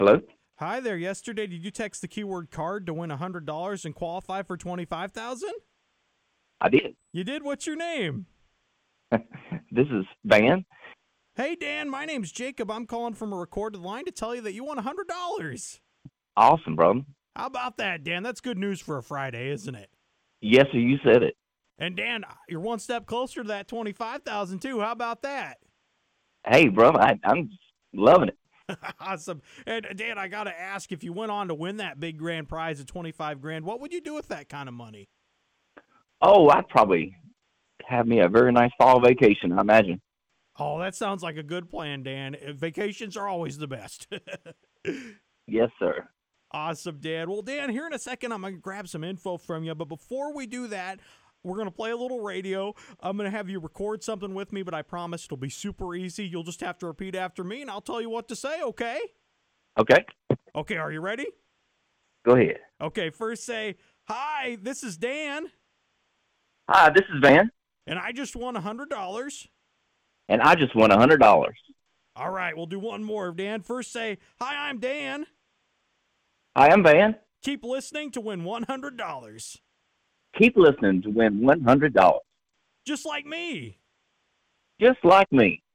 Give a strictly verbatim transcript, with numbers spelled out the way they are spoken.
Hello? Hi there. Yesterday, did you text the keyword card to win one hundred dollars and qualify for twenty-five thousand dollars? I did. You did? What's your name? This is Van. Hey, Dan. My name's Jacob. I'm calling from a recorded line to tell you that you won one hundred dollars. Awesome, brother. How about that, Dan? That's good news for a Friday, isn't it? Yes, sir, you said it. And, Dan, you're one step closer to that twenty-five thousand dollars, too. How about that? Hey, brother, I, I'm loving it. Awesome. And, Dan, I got to ask, if you went on to win that big grand prize of twenty-five grand, what would you do with that kind of money? Oh, I'd probably have me a very nice fall vacation, I imagine. Oh, that sounds like a good plan, Dan. Vacations are always the best. Yes, sir. Awesome, Dan. Well, Dan, here in a second, I'm going to grab some info from you. But before we do that, we're going to play a little radio. I'm going to have you record something with me, but I promise it'll be super easy. You'll just have to repeat after me, and I'll tell you what to say, okay? Okay, Okay, are you ready? go ahead. Okay, first say, hi, this is Dan, Hi, this is Van, and I just won one hundred dollars. and I just won one hundred dollars. All right, we'll do one more, Dan. First say, hi, I'm Dan. Hi, I'm Van. Keep listening to win one hundred dollars. Keep listening to win one hundred dollars. Just like me. Just like me.